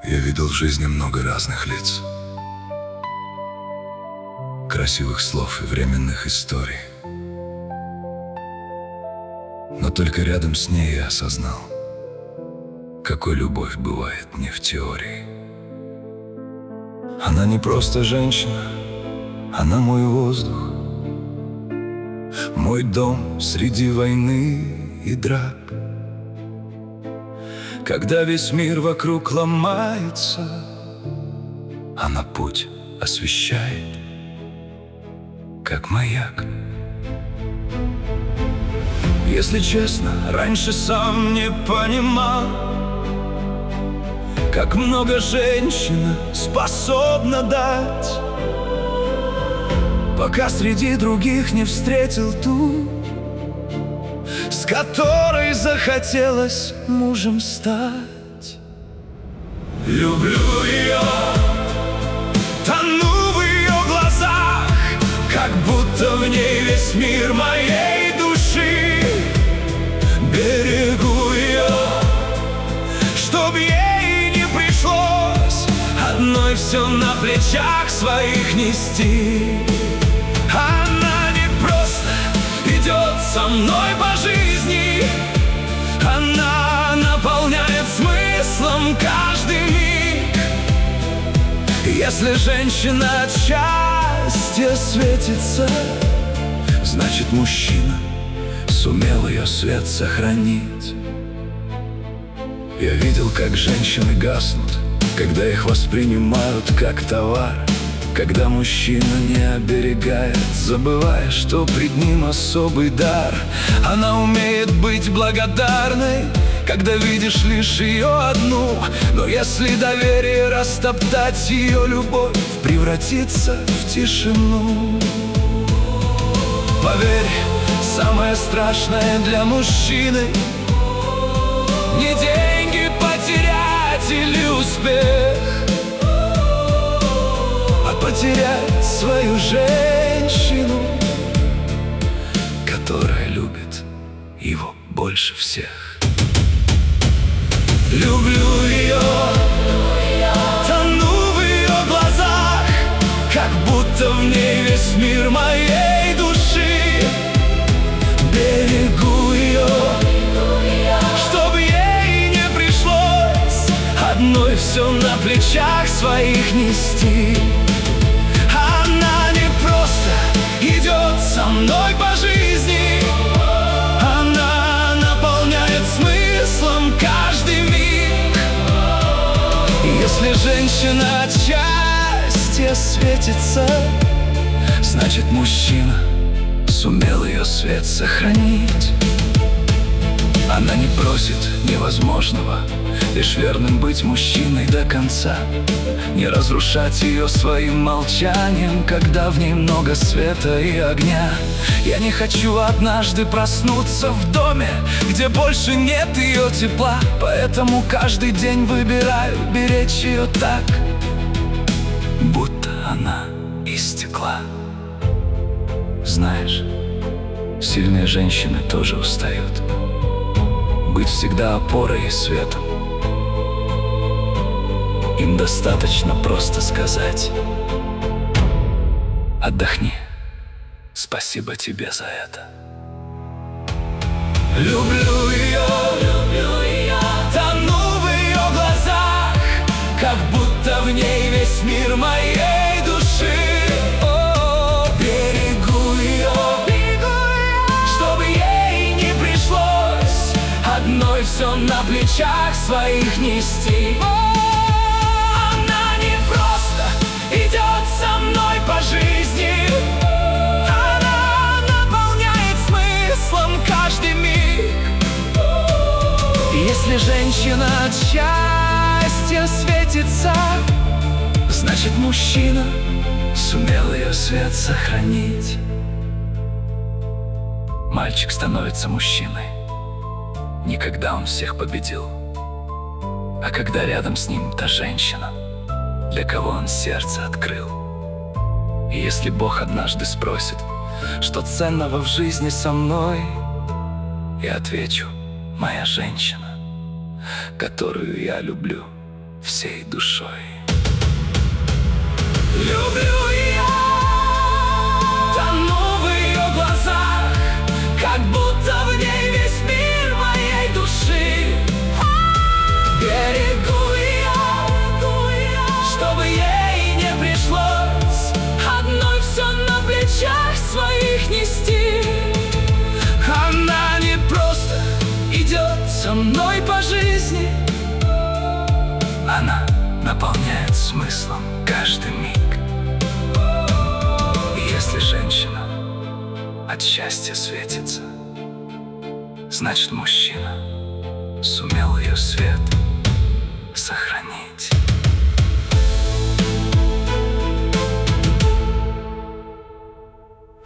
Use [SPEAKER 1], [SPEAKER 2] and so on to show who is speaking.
[SPEAKER 1] Я видел в жизни много разных лиц, красивых слов и временных историй. Но только рядом с ней я осознал, какой любовь бывает не в теории. Она не просто женщина, она мой воздух, мой дом среди войны и драк. Когда весь мир вокруг ломается, она путь освещает, как маяк. Если честно, раньше сам не понимал, как много женщина способна дать, пока среди других не встретил ту, с которой захотелось мужем стать. Люблю ее, тону в ее глазах, как будто в ней весь мир моей души. Берегу ее, чтоб ей не пришлось одной все на плечах своих нести. Она не просто идет со мной по жизни, она наполняет смыслом каждый миг. Если женщина от счастья светится, значит, мужчина сумел ее свет сохранить. Я видел, как женщины гаснут, когда их воспринимают как товар, когда мужчина не оберегает, забывая, что пред ним особый дар. Она умеет быть благодарной, когда видишь лишь ее одну. Но если доверие растоптать, ее любовь превратится в тишину. Поверь, самое страшное для мужчины не деньги потерять или успех, а потерять свою женщину, которая любит его больше всех. Люблю ее, тону в ее глазах, как будто в ней весь мир моей души. Берегу ее, чтоб ей не пришлось одной все на плечах своих нести. Она не просто идет со мной по жизни, она наполняет смыслом каждый миг. Если женщина от счастья светится, значит, мужчина сумел ее свет сохранить. Она не просит невозможного, лишь верным быть мужчиной до конца, не разрушать ее своим молчанием, когда в ней много света и огня. Я не хочу однажды проснуться в доме, где больше нет ее тепла, поэтому каждый день выбираю беречь ее так, будто она из стекла. Знаешь, сильные женщины тоже устают быть всегда опорой и светом. Им достаточно просто сказать: отдохни, спасибо тебе за это. Люблю ее, тону в ее глазах, как будто в ней весь мир моей души. Берегу ее, чтобы ей не пришлось одной все на плечах своих нести. Она не просто идет со мной по жизни, она наполняет смыслом каждый миг. Если женщина от счастья светится, значит, мужчина сумел ее свет сохранить. Мальчик становится мужчиной не когда он всех победил, а когда рядом с ним та женщина, для кого он сердце открыл. И если Бог однажды спросит, что ценного в жизни со мной, я отвечу: моя женщина, которую я люблю всей душой. Люблю я, тону в ее глазах, как будто в ней весь мир моей души. Берегу я, чтобы ей не пришлось одной все на плечах своих нести. Она не просто идет со мной по жизни, она наполняет смыслом каждый миг. И если женщина от счастья светится, значит, мужчина сумел ее свет сохранить.